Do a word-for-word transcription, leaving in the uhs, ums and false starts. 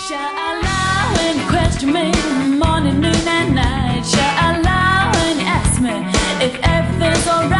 Sha'Allah, when you question me, morning, noon and night. Sha'Allah, when you ask me if everything's alright.